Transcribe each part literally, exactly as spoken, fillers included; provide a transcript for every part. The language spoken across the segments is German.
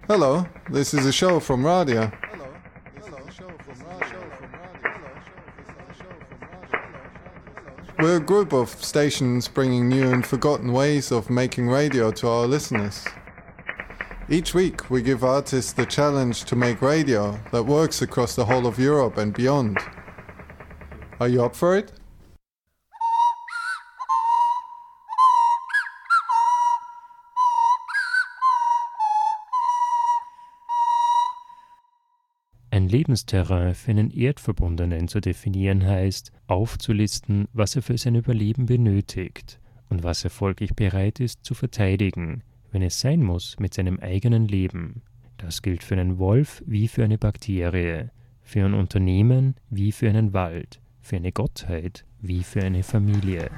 Hello, this is a show from Radio. We're a group of stations bringing new and forgotten ways of making radio to our listeners. Each week we give artists the challenge to make radio that works across the whole of Europe and beyond. Are you up for it? Ein Lebensterrain für einen Erdverbundenen zu definieren heißt, aufzulisten, was er für sein Überleben benötigt und was er folglich bereit ist zu verteidigen, wenn es sein muss, mit seinem eigenen Leben. Das gilt für einen Wolf wie für eine Bakterie, für ein Unternehmen wie für einen Wald, für eine Gottheit wie für eine Familie.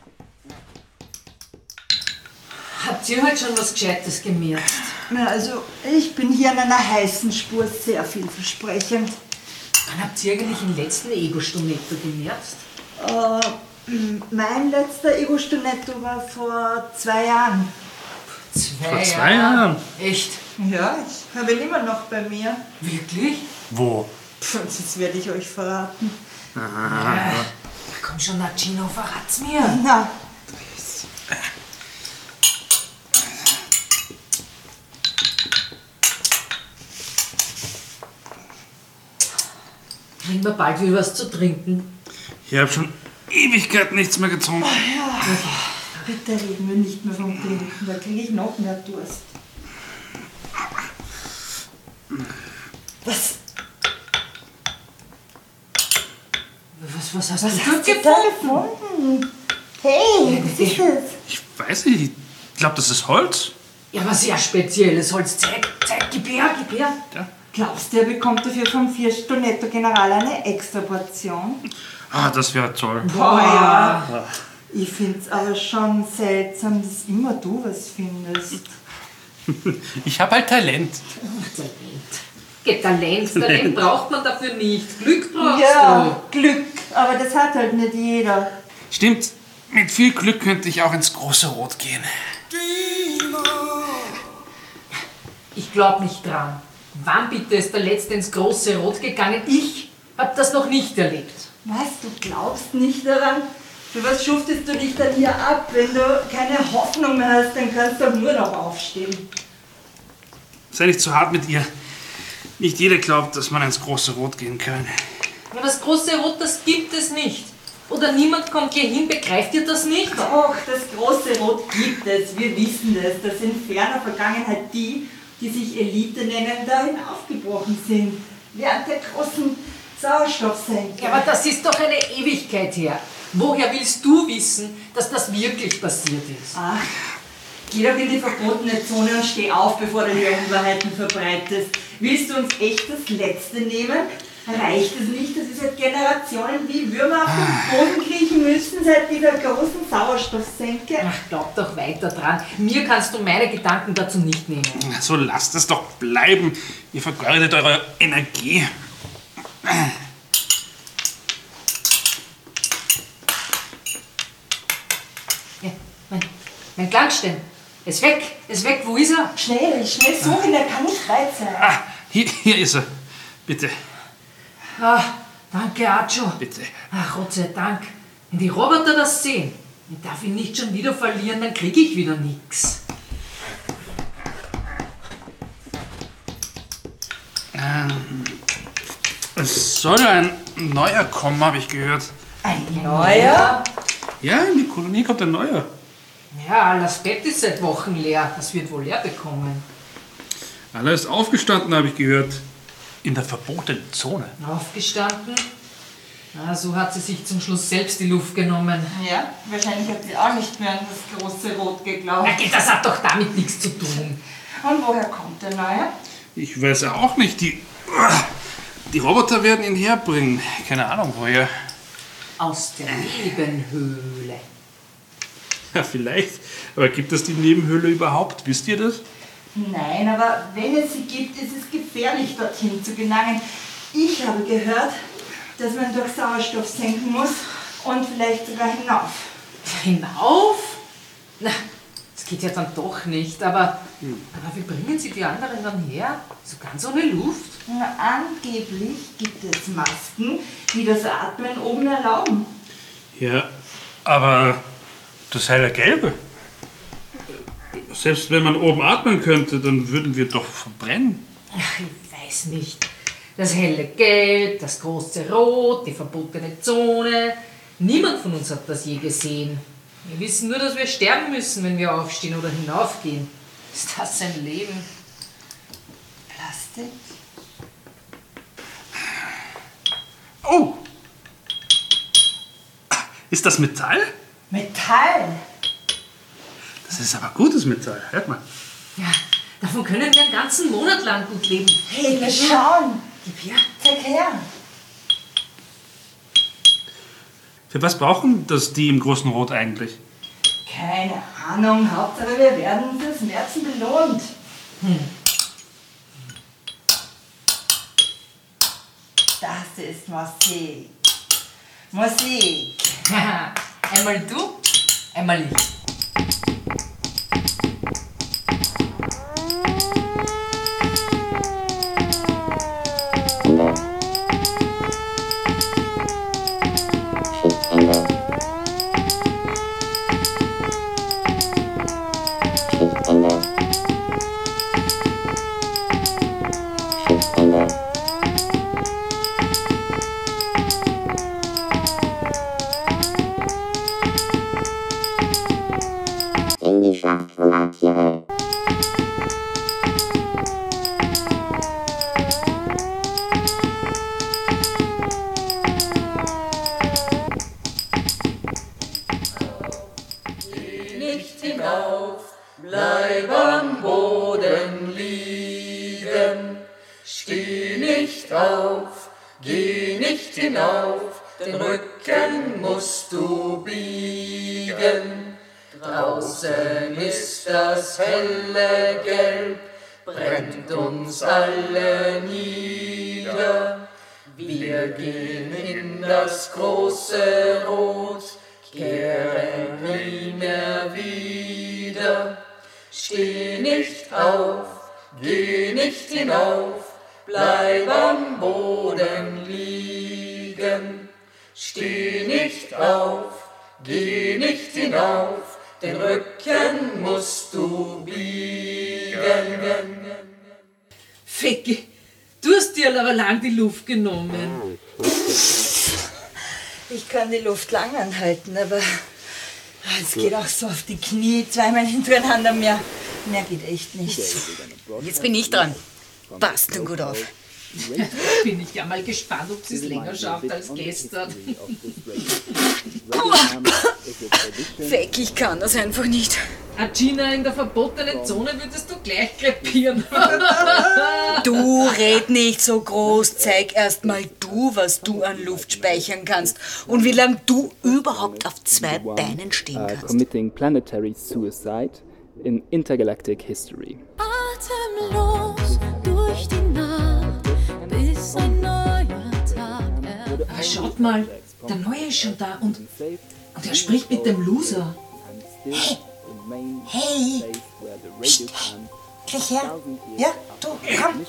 Habt ihr heute schon was Gescheites gemerkt? Na, also ich bin hier an einer heißen Spur, sehr vielversprechend. Wann habt ihr eigentlich den letzten Ego-Stonetto gemerkt? Äh, mein letzter Ego-Stonetto war vor zwei Jahren. Zwei Vor zwei Jahren? Echt? Ja, ich habe ihn immer noch bei mir. Wirklich? Wo? Pff, jetzt werde ich euch verraten. Ah. Ja. Komm schon, Nacino, verrat's mir. Na, Kriegen wir bald wieder was zu trinken? Ich habe schon Ewigkeit nichts mehr getrunken. oh ja, bitte reden wir nicht mehr vom Trinken, da kriege ich noch mehr Durst. Was? Was, was hast Was du hast dort du da gefunden? gefunden? Hey, was ist das? Ich weiß nicht, ich glaube, das ist Holz. Ja, was sehr spezielles Holz. Zeig, zeig, gib her, gib her. Ja. Glaubst du, er bekommt dafür vom Vier-Stonetto General eine extra Portion? Ah, das wäre toll. Boah, ja. Ich find's aber schon seltsam, dass immer du was findest. Ich habe halt Talent. Talent. Geht Talent, Talent braucht man dafür nicht. Glück brauchst Ja, Glück, aber das hat halt nicht jeder. Stimmt, mit viel Glück könnte ich auch ins große Rot gehen. du. Ich glaub nicht dran. Wann bitte ist der Letzte ins große Rot gegangen? Ich hab das noch nicht erlebt. Was, du glaubst nicht daran? Für was schuftest du dich dann hier ab? Wenn du keine Hoffnung mehr hast, dann kannst du doch nur noch aufstehen. Sei nicht zu hart mit ihr. Nicht jeder glaubt, dass man ins große Rot gehen kann. Ja, das große Rot, das gibt es nicht. Oder niemand kommt hier hin, begreift ihr das nicht? Doch, das große Rot gibt es, wir wissen das. Dass in ferner Vergangenheit die, die sich Elite nennen, dahin aufgebrochen sind. Während der großen Sauerstoffsenke. Ja, aber das ist doch eine Ewigkeit her. Woher willst du wissen, dass das wirklich passiert ist? Ach, geh doch in die verbotene Zone und steh auf, bevor du hier Unwahrheiten verbreitest. Willst du uns echt das Letzte nehmen? Reicht es nicht, dass wir seit Generationen wie Würmer auf den Boden kriechen müssen, seit dieser großen Sauerstoffsenke? Ach, glaub doch weiter dran. Mir kannst du meine Gedanken dazu nicht nehmen. So lasst es doch bleiben. Ihr vergeudet eure Energie. Ja, mein, mein Klangstein. Ist weg, ist weg. Wo ist er? Schnell, schnell suchen, der kann nicht weit sein. Ah, hier, hier ist er. Bitte, Ah, danke, Acho. bitte. Ach, Gott sei Dank. Wenn die Roboter das sehen, ich darf ihn nicht schon wieder verlieren, dann krieg ich wieder nix. Ähm, es soll ein neuer kommen, habe ich gehört. Ein neuer? Ja, in die Kolonie kommt ein neuer. Ja, das Bett ist seit Wochen leer. Das wird wohl leer bekommen. Aller ist aufgestanden, habe ich gehört. In der verbotenen Zone. Aufgestanden? Na, so hat sie sich zum Schluss selbst die Luft genommen. Ja, wahrscheinlich hat sie auch nicht mehr an das große Rot geglaubt. Ja, das hat doch damit nichts zu tun. Und woher kommt der Neue? Ich weiß auch nicht. Die, die Roboter werden ihn herbringen. Keine Ahnung woher. Aus der Nebenhöhle. Ja, vielleicht. Aber gibt es die Nebenhöhle überhaupt? Wisst ihr das? Nein, aber wenn es sie gibt, ist es gefährlich, dorthin zu gelangen. Ich habe gehört, dass man durch Sauerstoff senken muss und vielleicht sogar hinauf. Hinauf? Na, das geht ja dann doch nicht. Aber, aber wie bringen Sie die anderen dann her? So ganz ohne Luft? Na, angeblich gibt es Masken, die das Atmen oben erlauben. Ja, aber das helle Gelbe. Selbst wenn man oben atmen könnte, dann würden wir doch verbrennen. Ach, ich weiß nicht. Das helle Gelb, das große Rot, die verbotene Zone. Niemand von uns hat das je gesehen. Wir wissen nur, dass wir sterben müssen, wenn wir aufstehen oder hinaufgehen. Ist das ein Leben? Plastik? Oh! Ist das Metall? Metall? Das ist aber gutes Metall. Hört mal. Ja, davon können wir einen ganzen Monat lang gut leben. Hey, wir schauen. Gib her. Zeig her. Für was brauchen das die im großen Rot eigentlich? Keine Ahnung. Hauptsache, wir werden fürs Merzen belohnt. Hm. Das ist Musik. Musik. Einmal du, einmal ich. Nicht hinauf, bleib am Boden liegen. Steh nicht auf, geh nicht hinauf, den Rücken musst du biegen. Draußen ist das helle Gelb, brennt uns alle nieder. Wir gehen in das große Rot, kehren nie mehr wieder. Steh nicht auf, geh nicht hinauf, bleib am Boden liegen. Steh nicht auf, geh nicht hinauf, den Rücken musst du biegen. Fecki, du hast dir aber lang die Luft genommen. Ich kann die Luft lang anhalten, aber es geht auch so auf die Knie, zweimal hintereinander. Mehr, mehr geht echt nicht. Jetzt bin ich dran. Passt denn gut auf. Bin ich ja mal gespannt, ob sie es länger schafft als gestern. Feck, ich kann das einfach nicht. Agina, in der verbotenen Zone würdest du gleich krepieren. Du red nicht so groß, zeig erst mal du, was du an Luft speichern kannst und wie lange du überhaupt auf zwei Beinen stehen kannst. Committing planetary suicide in intergalactic history. Atemlos durch die Nacht, bis ein neuer Tag erwacht. Aber schaut mal, der Neue ist schon da und, und er spricht mit dem Loser. Hey, hey, Psst, gleich her. Ja, du, komm.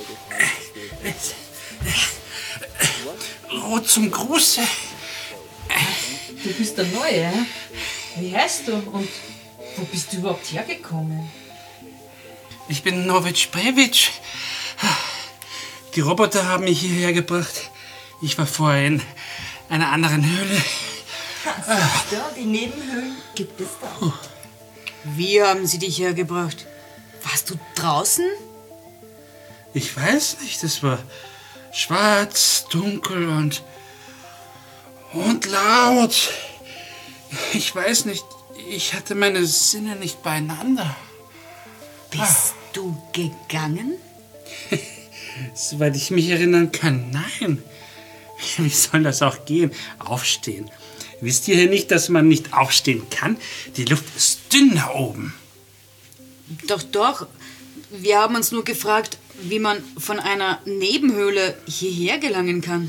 Rot zum Gruße. Du bist der Neue, hä? Wie heißt du und wo bist du überhaupt hergekommen? Ich bin Novic Brevic. Die Roboter haben mich hierher gebracht. Ich war vorher in einer anderen Höhle. Siehst du, die Nebenhöhlen gibt es da. Wie haben sie dich hergebracht? Warst du draußen? Ich weiß nicht, es war schwarz, dunkel und, und laut. Ich weiß nicht, ich hatte meine Sinne nicht beieinander. Bist du gegangen? Soweit ich mich erinnern kann, nein. Wie soll das auch gehen? Aufstehen. Wisst ihr hier nicht, dass man nicht aufstehen kann? Die Luft ist dünn da oben. Doch, doch. Wir haben uns nur gefragt, wie man von einer Nebenhöhle hierher gelangen kann.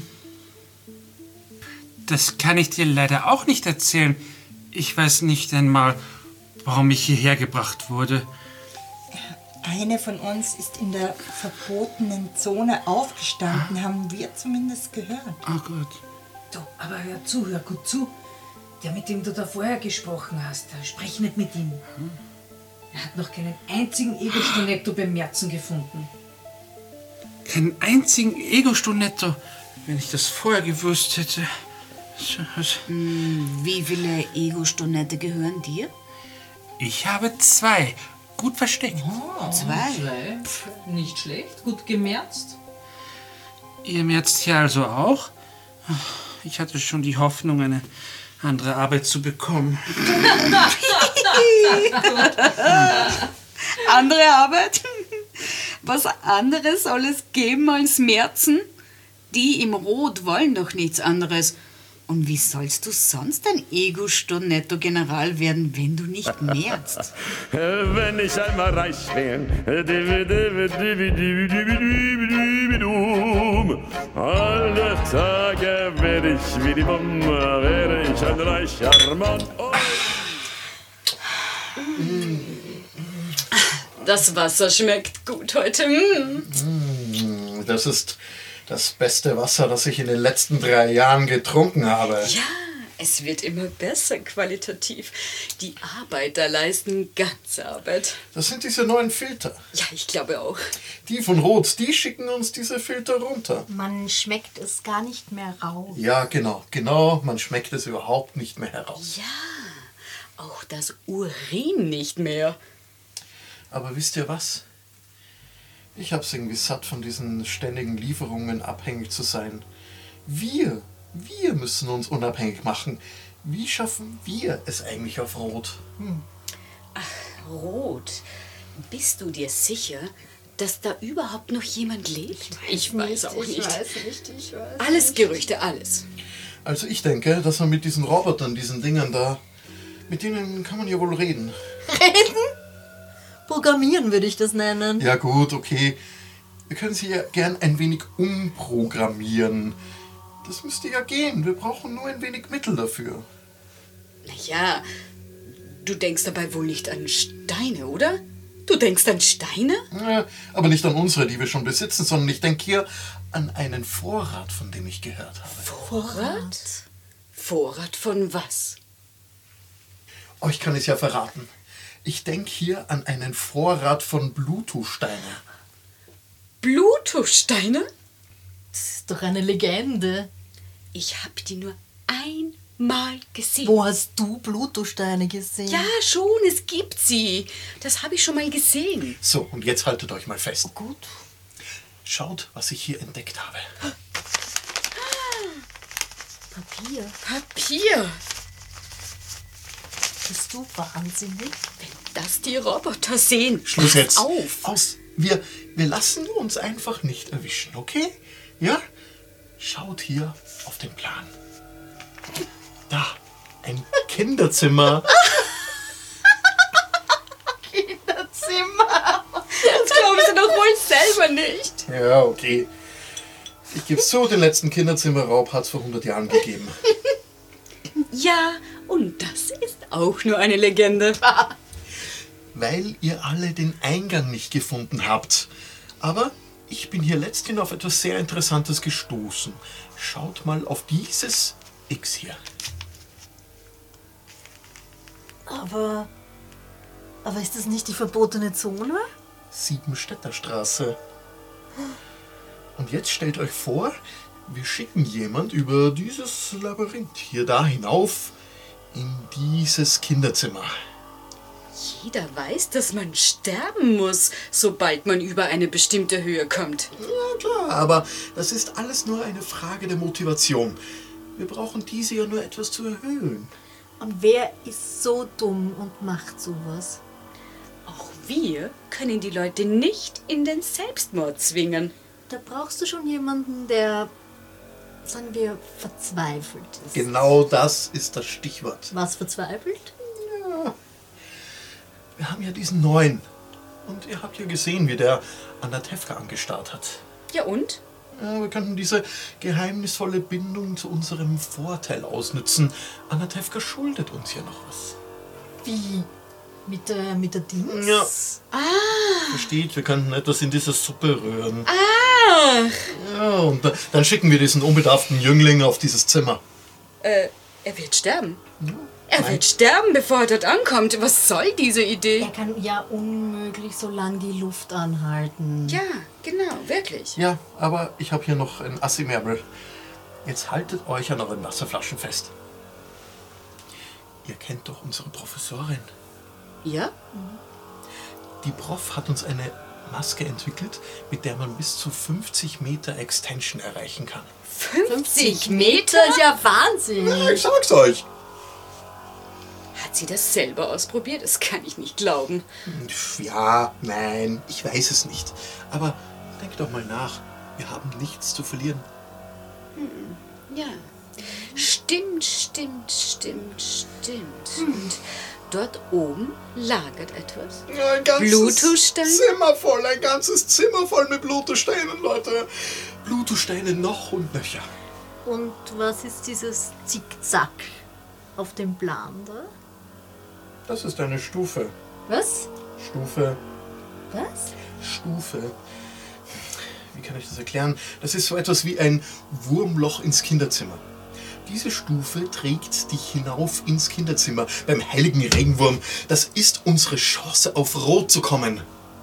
Das kann ich dir leider auch nicht erzählen. Ich weiß nicht einmal, warum ich hierher gebracht wurde. Eine von uns ist in der verbotenen Zone aufgestanden, haben wir zumindest gehört. Oh Gott. Du, aber hör zu, hör gut zu. Der, mit dem du da vorher gesprochen hast, sprech nicht mit ihm. Er hat noch keinen einzigen Ego-Stonetto beim Merzen gefunden. Keinen einzigen Ego-Stonetto, wenn ich das vorher gewusst hätte. Hm, wie viele Ego-Stonette gehören dir? Ich habe zwei. Gut versteckt. Oh, Zwei? zwei. Nicht schlecht, gut gemerzt. Ihr merzt hier also auch? Ich hatte schon die Hoffnung, eine andere Arbeit zu bekommen. Andere Arbeit? Was anderes soll es geben als Merzen? Die im Rot wollen doch nichts anderes. Und wie sollst du sonst ein Ego-Stonetto-General werden, wenn du nicht merzt? Wenn ich einmal reich bin, alle Tage werde ich wie die Mama, werde ich ein reicher Mann. Oh. Das Wasser schmeckt gut heute. Mm. Das ist das beste Wasser, das ich in den letzten drei Jahren getrunken habe. Ja, es wird immer besser qualitativ. Die Arbeiter leisten ganze Arbeit. Das sind diese neuen Filter. Ja, ich glaube auch. Die von Rot, die schicken uns diese Filter runter. Man schmeckt es gar nicht mehr raus. Ja, genau, genau. Man schmeckt es überhaupt nicht mehr heraus. Ja, auch das Urin nicht mehr. Aber wisst ihr was? Ich hab's irgendwie satt, von diesen ständigen Lieferungen abhängig zu sein. Wir, wir müssen uns unabhängig machen. Wie schaffen wir es eigentlich auf Rot? Hm. Ach, Rot. Bist du dir sicher, dass da überhaupt noch jemand lebt? Ich weiß nicht, auch ich nicht. weiß nicht, ich weiß Alles nicht. Gerüchte, alles. Also ich denke, dass man mit diesen Robotern, diesen Dingern da, mit denen kann man ja wohl reden. Reden? Programmieren würde ich das nennen. Ja gut, okay. Wir können sie ja gern ein wenig umprogrammieren. Das müsste ja gehen. Wir brauchen nur ein wenig Mittel dafür. Naja, du denkst dabei wohl nicht an Steine, oder? Du denkst an Steine? Ja, aber nicht an unsere, die wir schon besitzen, sondern ich denke hier an einen Vorrat, von dem ich gehört habe. Vorrat? Vorrat von was? Oh, ich kann es ja verraten. Ich denke hier an einen Vorrat von Bluetooth-Steinen. Bluetooth-Steine? Das ist doch eine Legende. Ich habe die nur einmal gesehen. Wo hast du Bluetooth-Steine gesehen? Ja, schon, es gibt sie. Das habe ich schon mal gesehen. So, und jetzt haltet euch mal fest. Oh, gut. Schaut, was ich hier entdeckt habe. Papier. Papier. Bist du wahnsinnig? Wenn das die Roboter sehen, Schluss jetzt. auf. Aus. Wir, wir lassen uns einfach nicht erwischen, okay? Ja? Schaut hier auf den Plan. Da, ein Kinderzimmer. Kinderzimmer. Das glauben sie doch wohl selber nicht. Ja, okay. Ich gebe zu, den letzten Kinderzimmerraub hat es vor hundert Jahren gegeben. Ja, und das ist auch nur eine Legende. Weil ihr alle den Eingang nicht gefunden habt. Aber ich bin hier letzthin auf etwas sehr Interessantes gestoßen. Schaut mal auf dieses X hier. Aber, aber ist das nicht die verbotene Zone? Siebenstädter Straße. Und jetzt stellt euch vor, wir schicken jemand über dieses Labyrinth hier da hinauf in dieses Kinderzimmer. Jeder weiß, dass man sterben muss, sobald man über eine bestimmte Höhe kommt. Ja klar, aber das ist alles nur eine Frage der Motivation. Wir brauchen diese ja nur etwas zu erhöhen. Und wer ist so dumm und macht sowas? Auch wir können die Leute nicht in den Selbstmord zwingen. Da brauchst du schon jemanden, der, sagen wir, verzweifelt ist. Genau das ist das Stichwort. Was verzweifelt? Ja. Wir haben ja diesen neuen. Und ihr habt ja gesehen, wie der Anatevka angestarrt hat. Ja und? Ja, wir könnten diese geheimnisvolle Bindung zu unserem Vorteil ausnützen. Anatevka schuldet uns ja noch was. Wie? Mit der, mit der Dings? Ja. Ah. Versteht, wir könnten etwas in dieser Suppe rühren. Ah. Ja, und da, dann schicken wir diesen unbedarften Jüngling auf dieses Zimmer. Äh, er wird sterben. Er wird sterben, bevor er dort ankommt. Was soll diese Idee? Er kann ja unmöglich so lange die Luft anhalten. Ja, genau, wirklich. Ja, aber ich habe hier noch ein Ass im Ärmel. Jetzt haltet euch an euren Wasserflaschen fest. Ihr kennt doch unsere Professorin. Ja? Die Prof hat uns eine Maske entwickelt, mit der man bis zu fünfzig Meter Extension erreichen kann. fünfzig Meter? Das ist ja Wahnsinn. Ja, ich sag's euch. Hat sie das selber ausprobiert? Das kann ich nicht glauben. Ja, nein, ich weiß es nicht. Aber denk doch mal nach. Wir haben nichts zu verlieren. Hm, ja. Stimmt, stimmt, stimmt, stimmt. Und dort oben lagert etwas. Ja, ein ganzes Bluetooth-Steine? Zimmer voll, ein ganzes Zimmer voll mit Bluetooth-Steinen, Leute. Bluetooth-Steine noch und nöcher. Und was ist dieses Zickzack auf dem Plan da? Das ist eine Stufe. Was? Stufe. Was? Stufe. Wie kann ich das erklären? Das ist so etwas wie ein Wurmloch ins Kinderzimmer. Diese Stufe trägt dich hinauf ins Kinderzimmer beim heiligen Regenwurm. Das ist unsere Chance, auf Rot zu kommen.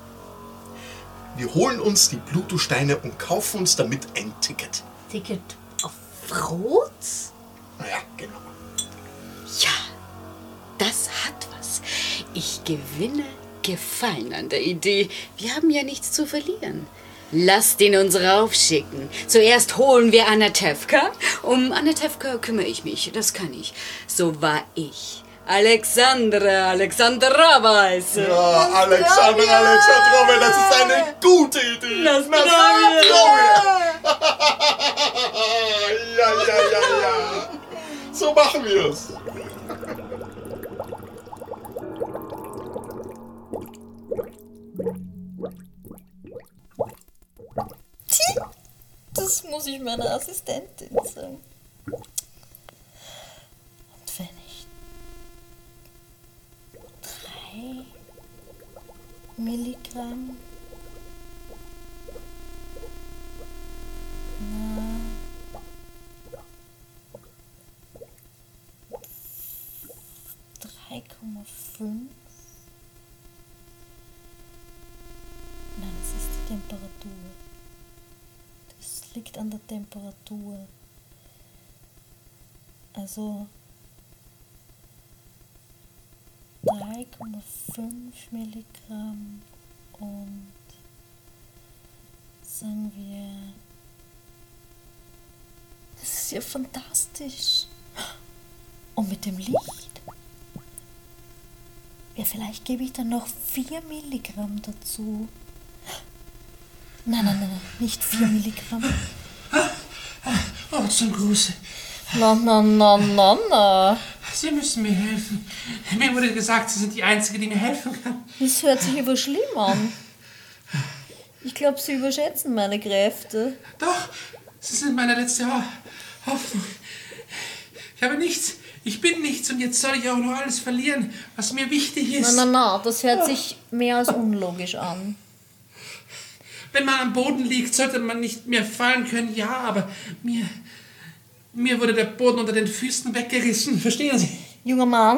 Wir holen uns die Bluetooth-Steine und kaufen uns damit ein Ticket. Ticket auf Rot? Naja, genau. Ja, das hat was. Ich gewinne Gefallen an der Idee. Wir haben ja nichts zu verlieren. Lasst ihn uns raufschicken. Zuerst holen wir Anatevka. Um Anatevka kümmere ich mich, das kann ich. So war ich Alexandra Alexandrova heiße. Ja, Alexandra Alexandrova, das ist eine gute Idee. Das Na, ja. ja, ja, ja, ja. So machen wir es. Das muss ich meiner Assistentin sagen. Und wenn ich drei Milligramm, na, drei Komma fünf. Nein, das ist die Temperatur. Das liegt an der Temperatur. Also drei Komma fünf Milligramm und sagen wir, das ist ja fantastisch. Und mit dem Licht, ja, vielleicht gebe ich dann noch vier Milligramm dazu. Nein, nein, nein, nicht vier Milligramm. Oh, zum Gruße. Na, na, na, na, na. Sie müssen mir helfen. Mir wurde gesagt, Sie sind die Einzige, die mir helfen kann. Das hört sich aber schlimm an. Ich glaube, Sie überschätzen meine Kräfte. Doch, Sie sind meine letzte Ho- Hoffnung. Ich habe nichts, ich bin nichts und jetzt soll ich auch noch alles verlieren, was mir wichtig ist. Na, na, na, das hört sich mehr als unlogisch an. Wenn man am Boden liegt, sollte man nicht mehr fallen können, ja, aber mir, mir wurde der Boden unter den Füßen weggerissen, verstehen Sie? Junger Mann,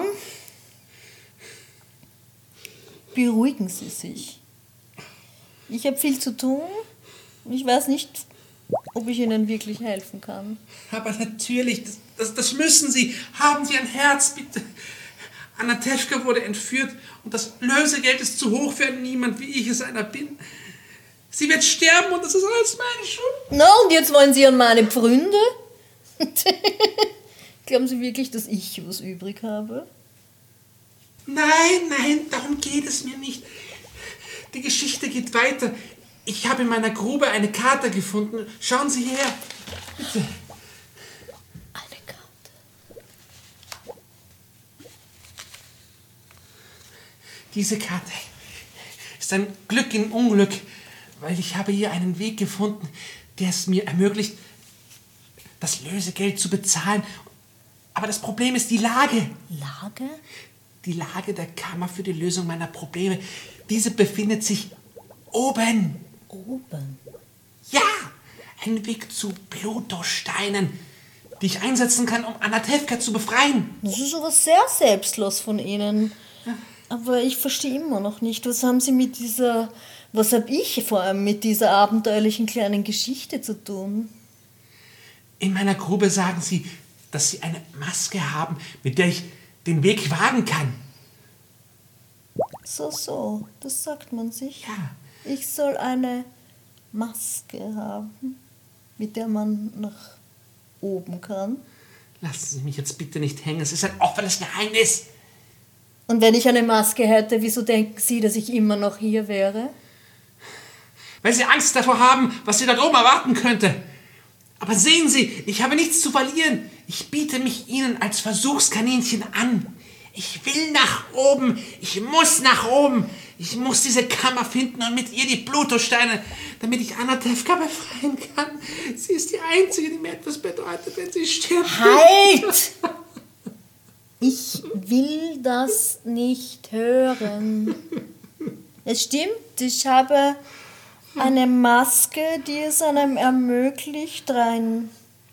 beruhigen Sie sich. Ich habe viel zu tun und ich weiß nicht, ob ich Ihnen wirklich helfen kann. Aber natürlich, das, das, das müssen Sie. Haben Sie ein Herz, bitte. Anatevka wurde entführt und das Lösegeld ist zu hoch für niemand, wie ich es einer bin. Sie wird sterben und das ist alles meine Schuld. Na, und jetzt wollen Sie an meine Pfründe? Glauben Sie wirklich, dass ich was übrig habe? Nein, nein, darum geht es mir nicht. Die Geschichte geht weiter. Ich habe in meiner Grube eine Karte gefunden. Schauen Sie her. Bitte. Eine Karte. Diese Karte ist ein Glück im Unglück, weil ich habe hier einen Weg gefunden, der es mir ermöglicht, das Lösegeld zu bezahlen. Aber das Problem ist die Lage. Lage? die Lage der Kammer für die Lösung meiner Probleme. Diese befindet sich oben. Oben? Ja, ein Weg zu Plutosteinen, die ich einsetzen kann, um Anatevka zu befreien. Das ist aber sehr selbstlos von Ihnen. Aber ich verstehe immer noch nicht, was haben Sie mit dieser, was habe ich vor allem mit dieser abenteuerlichen kleinen Geschichte zu tun? In meiner Grube sagen Sie, dass Sie eine Maske haben, mit der ich den Weg wagen kann. So, so, das sagt man sich. Ja. Ich soll eine Maske haben, mit der man nach oben kann. Lassen Sie mich jetzt bitte nicht hängen, es ist ein offenes Geheimnis. Und wenn ich eine Maske hätte, wieso denken Sie, dass ich immer noch hier wäre? Weil Sie Angst davor haben, was Sie dort oben erwarten könnte. Aber sehen Sie, ich habe nichts zu verlieren. Ich biete mich Ihnen als Versuchskaninchen an. Ich will nach oben. Ich muss nach oben. Ich muss diese Kammer finden und mit ihr die Plutosteine, damit ich Anatevka befreien kann. Sie ist die Einzige, die mir etwas bedeutet, wenn sie stirbt. Halt! Ich will das nicht hören. Es stimmt, ich habe eine Maske, die es einem ermöglicht, rein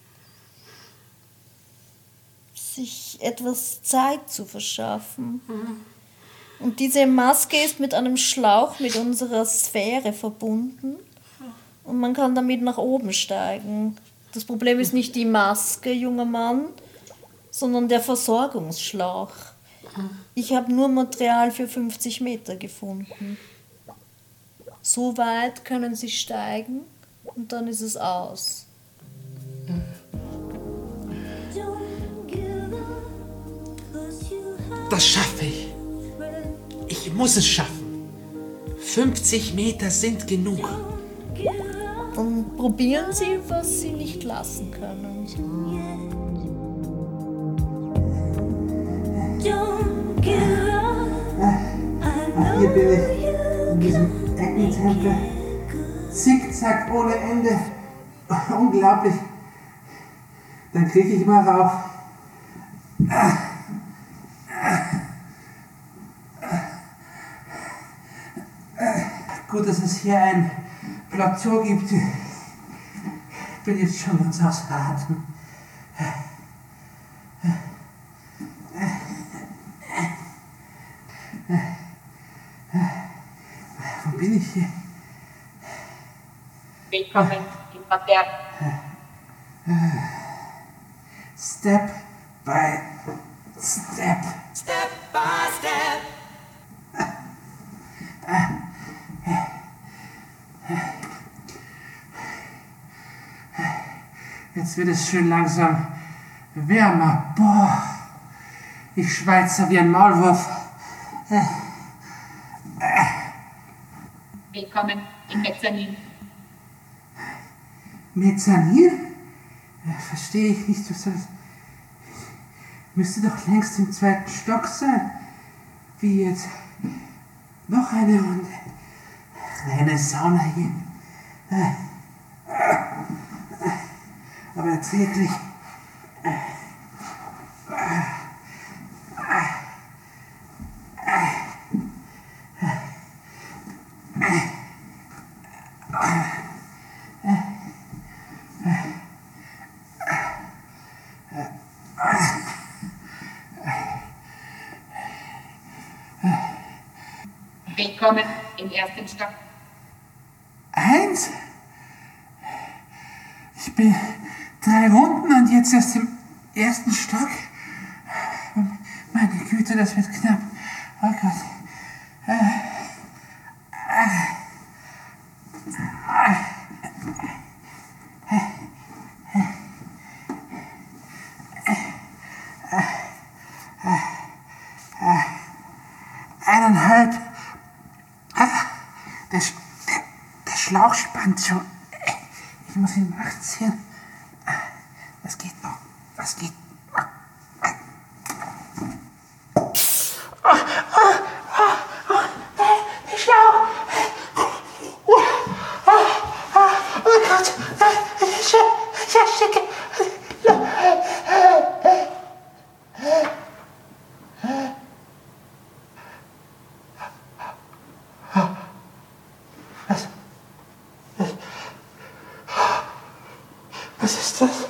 sich etwas Zeit zu verschaffen. Und diese Maske ist mit einem Schlauch mit unserer Sphäre verbunden und man kann damit nach oben steigen. Das Problem ist nicht die Maske, junger Mann, sondern der Versorgungsschlauch. Ich habe nur Material für fünfzig Meter gefunden. So weit können Sie steigen und dann ist es aus. Das schaffe ich. Ich muss es schaffen. fünfzig Meter sind genug. Und probieren Sie, was Sie nicht lassen können. Hier bin ich, in diesem Eckentempel. Zickzack ohne Ende. Unglaublich. Dann kriege ich immer rauf. Gut, dass es hier ein Plateau gibt. Ich bin jetzt schon ganz außer Atem. Wo bin ich hier? Willkommen im Parterre. Step by step. Step by step. Jetzt wird es schön langsam wärmer. Boah, ich schweizer wie ein Maulwurf. Willkommen im Mezzanin. Mezzanin? Ja, verstehe ich nicht, was das müsste doch längst im zweiten Stock sein. Wie jetzt? Noch eine Runde. Eine Sauna hier. Aber erträglich. Willkommen im ersten Stock. Eins? Ich bin drei Runden und jetzt erst im ersten Stock. Meine Güte, das wird knapp. Oh Gott. Äh, äh, Eineinhalb. Der, Sch- der, der Schlauch spannt schon. Ich muss ihn nachziehen. Was geht noch? Was geht? Der Schlauch! Oh Gott! Ich ersticke! das?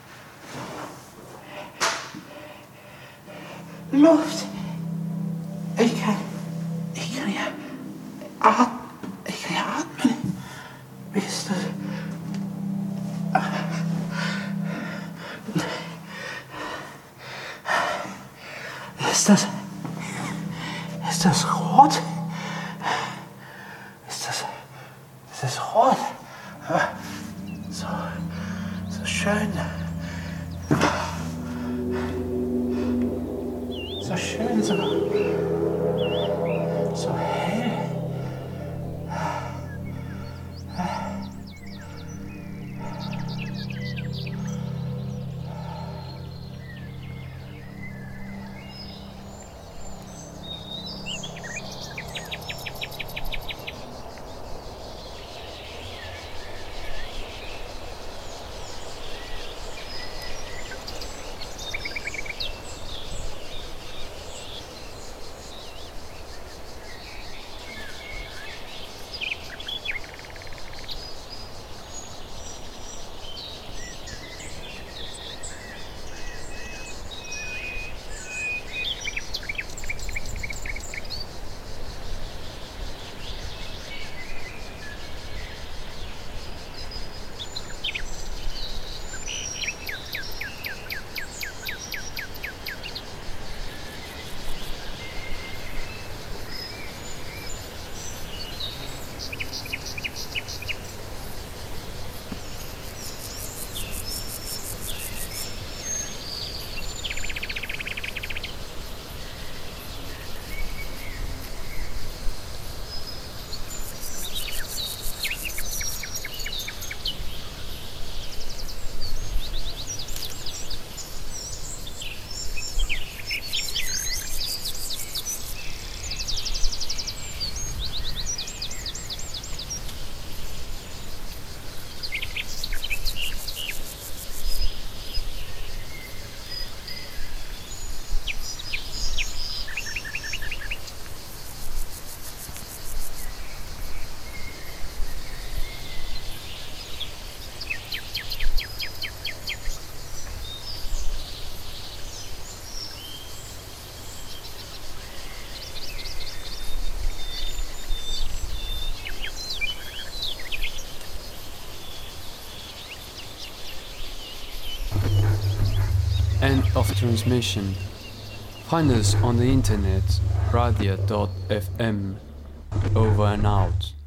Luft. Ich kann, ich kann ja atmen. Ich kann ja atmen. Wie ist das? Ist das, ist das rot? Ist das, ist das rot? So, so schön. So schön, so, so hell. End of transmission. Find us on the internet, radio dot f m. Over and out.